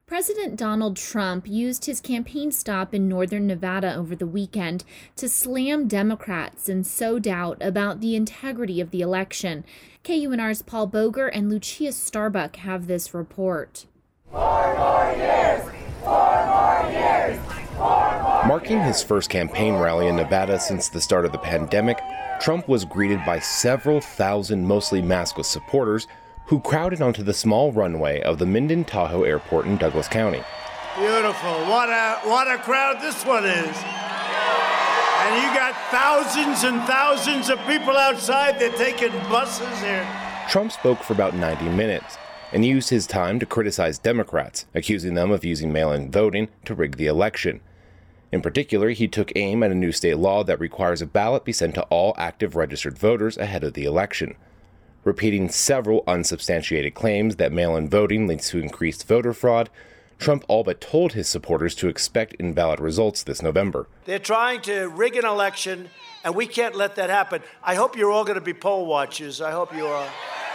President Donald Trump used his campaign stop in northern Nevada over the weekend to slam Democrats and sow doubt about the integrity of the election. KUNR's Paul Boger and Lucia Starbuck have this report. 4 more years! 4 more years! 4 more Marking his first campaign rally in Nevada since the start of the pandemic, Trump was greeted by several thousand mostly maskless supporters who crowded onto the small runway of the Minden-Tahoe Airport in Douglas County. Beautiful. What a crowd this one is. And you got thousands and thousands of people outside. They're taking buses here. Trump spoke for about 90 minutes and used his time to criticize Democrats, accusing them of using mail-in voting to rig the election. In particular, he took aim at a new state law that requires a ballot be sent to all active registered voters ahead of the election, repeating several unsubstantiated claims that mail-in voting leads to increased voter fraud. Trump all but told his supporters to expect invalid results this November. They're trying to rig an election, and we can't let that happen. I hope you're all going to be poll watchers. I hope you are.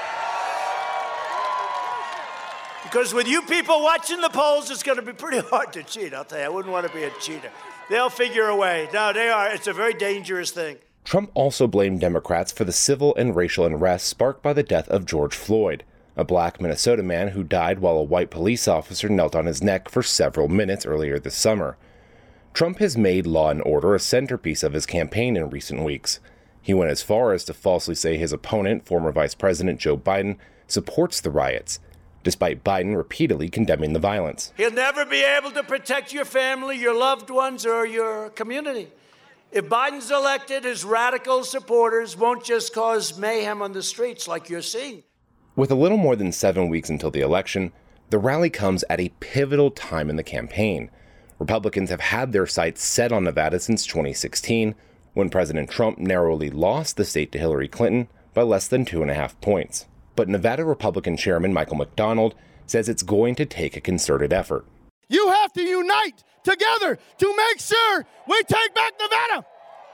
Because with you people watching the polls, it's going to be pretty hard to cheat, I'll tell you. I wouldn't want to be a cheater. They'll figure a way. No, they are. It's a very dangerous thing. Trump also blamed Democrats for the civil and racial unrest sparked by the death of George Floyd, a black Minnesota man who died while a white police officer knelt on his neck for several minutes earlier this summer. Trump has made law and order a centerpiece of his campaign in recent weeks. He went as far as to falsely say his opponent, former Vice President Joe Biden, supports the riots, despite Biden repeatedly condemning the violence. He'll never be able to protect your family, your loved ones, or your community. If Biden's elected, his radical supporters won't just cause mayhem on the streets like you're seeing. With a little more than 7 weeks until the election, the rally comes at a pivotal time in the campaign. Republicans have had their sights set on Nevada since 2016, when President Trump narrowly lost the state to Hillary Clinton by less than 2.5 points. But Nevada Republican Chairman Michael McDonald says it's going to take a concerted effort. You have to unite together to make sure we take back Nevada.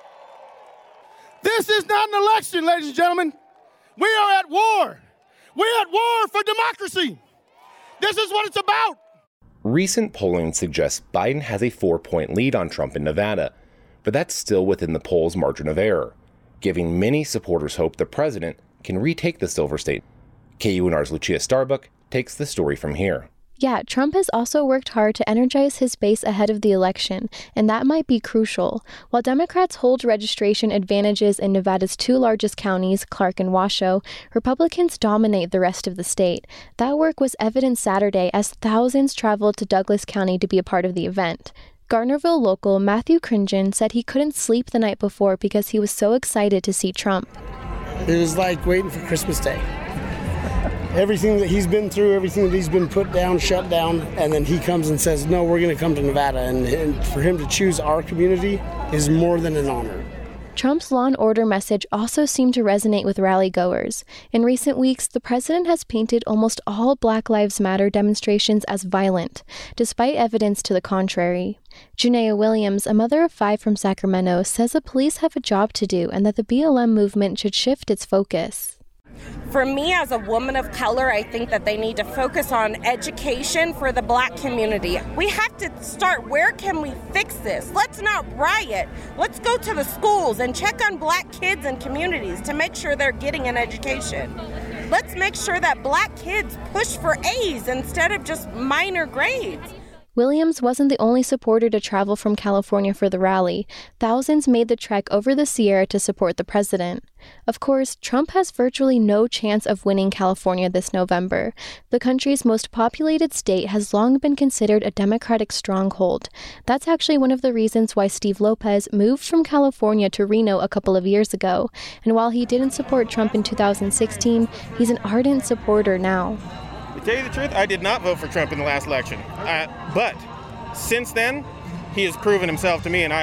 This is not an election, ladies and gentlemen. We are at war. We're at war for democracy. This is what it's about. Recent polling suggests Biden has a 4-point lead on Trump in Nevada, but that's still within the polls' margin of error, giving many supporters hope the president can retake the Silver State. KUNR's Lucia Starbuck takes the story from here. Yeah, Trump has also worked hard to energize his base ahead of the election, and that might be crucial. While Democrats hold registration advantages in Nevada's 2 largest counties, Clark and Washoe, Republicans dominate the rest of the state. That work was evident Saturday as thousands traveled to Douglas County to be a part of the event. Garnerville local Matthew Cringen said he couldn't sleep the night before because he was so excited to see Trump. It was like waiting for Christmas Day. Everything that he's been through, everything that he's been put down, shut down, and then he comes and says, no, we're going to come to Nevada. And for him to choose our community is more than an honor. Trump's law and order message also seemed to resonate with rally-goers. In recent weeks, the president has painted almost all Black Lives Matter demonstrations as violent, despite evidence to the contrary. Junea Williams, a mother of 5 from Sacramento, says the police have a job to do and that the BLM movement should shift its focus. For me, as a woman of color, I think that they need to focus on education for the Black community. We have to start, where can we fix this? Let's not riot. Let's go to the schools and check on Black kids and communities to make sure they're getting an education. Let's make sure that Black kids push for A's instead of just minor grades. Williams wasn't the only supporter to travel from California for the rally. Thousands made the trek over the Sierra to support the president. Of course, Trump has virtually no chance of winning California this November. The country's most populated state has long been considered a Democratic stronghold. That's actually one of the reasons why Steve Lopez moved from California to Reno a couple of years ago. And while he didn't support Trump in 2016, he's an ardent supporter now. To tell you the truth, I did not vote for Trump in the last election. But since then, he has proven himself to me, and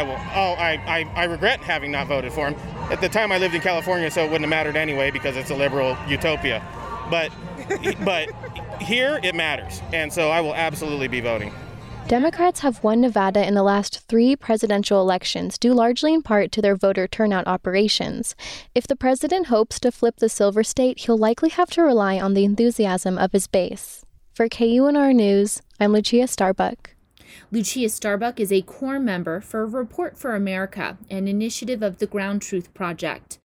I regret having not voted for him. At the time, I lived in California, so it wouldn't have mattered anyway because it's a liberal utopia. But here, it matters, and so I will absolutely be voting. Democrats have won Nevada in the last 3 presidential elections, due largely in part to their voter turnout operations. If the president hopes to flip the Silver State, he'll likely have to rely on the enthusiasm of his base. For KUNR News, I'm Lucia Starbuck. Lucia Starbuck is a core member for Report for America, an initiative of the Ground Truth Project.